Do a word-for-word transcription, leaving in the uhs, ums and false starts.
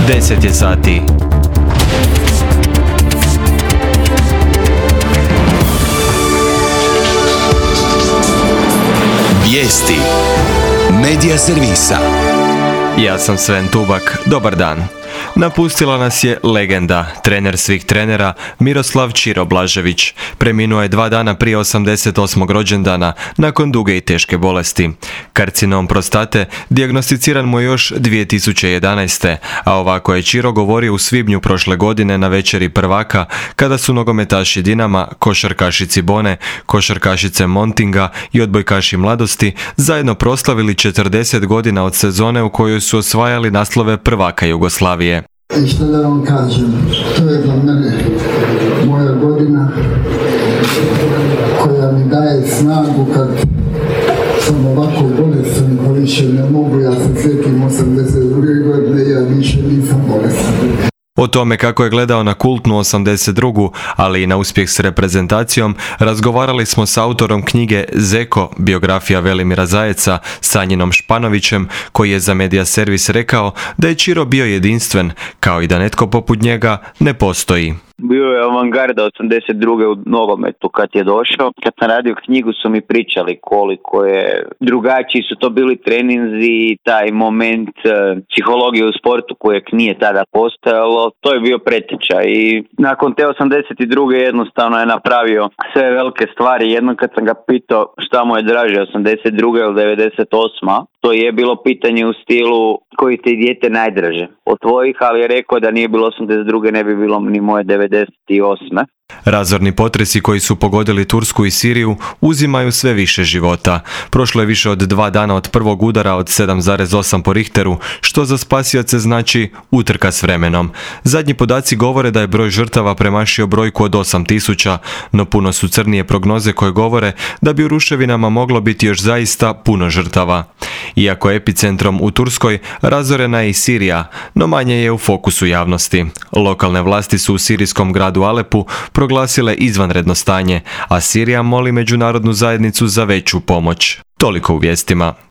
deset je sati. Vijesti Medija servisa. Ja sam Sven Tubak, dobar dan. Napustila nas je legenda, trener svih trenera Miroslav Ćiro Blažević. Preminuo je dva dana prije osamdeset osmog rođendana nakon duge i teške bolesti. Karcinom prostate dijagnosticiran mu je još dvije tisuće jedanaeste. a ovako je Ćiro govorio u svibnju prošle godine na večeri prvaka, kada su nogometaši Dinama, košarkaši Cibone, košarkašice Montinga i odbojkaši Mladosti zajedno proslavili četrdeset godina od sezone u kojoj su osvajali naslove prvaka Jugoslavije. I što da vam kažem, to je za mene moja godina koja mi daje snagu kad sam ovako bolestan, pa više ne mogu, ja se sjetim osamdeset druge godine, ja više nisam bolestan. O tome kako je gledao na kultnu osamdeset drugu, ali i na uspjeh s reprezentacijom, razgovarali smo s autorom knjige Zeko, biografija Velimira Zajeca, Sanjinom Španovićem, koji je za Medija servis rekao da je Ćiro bio jedinstven, kao i da netko poput njega ne postoji. Bio je avangarda osamdeset druge u nogometu kad je došao. Kad sam radio knjigu su mi pričali koliko je drugačiji su to bili treninzi, taj moment e, psihologije u sportu kojeg nije tada postojalo. To je bio preteča i nakon te osamdeset druge jednostavno je napravio sve velike stvari. Jednom kad sam ga pitao šta mu je draže, osamdeset druga ili devedeset osma, to je bilo pitanje u stilu koji ti dijete najdraže od tvojih, ali je rekao da nije bilo osamdeset druge ne bi bilo ni moje devedeset osme. Razorni potresi koji su pogodili Tursku i Siriju uzimaju sve više života. Prošlo je više od dva dana od prvog udara od sedam zarez osam po Richteru, što za spasioce znači utrka s vremenom. Zadnji podaci govore da je broj žrtava premašio brojku od osam tisuća, no puno su crnije prognoze koje govore da bi u ruševinama moglo biti još zaista puno žrtava. Iako epicentrom u Turskoj razorena je i Sirija, no manje je u fokusu javnosti. Lokalne vlasti su u sirijskom gradu Alepu proglasile izvanredno stanje, a Sirija moli međunarodnu zajednicu za veću pomoć. Toliko u vijestima.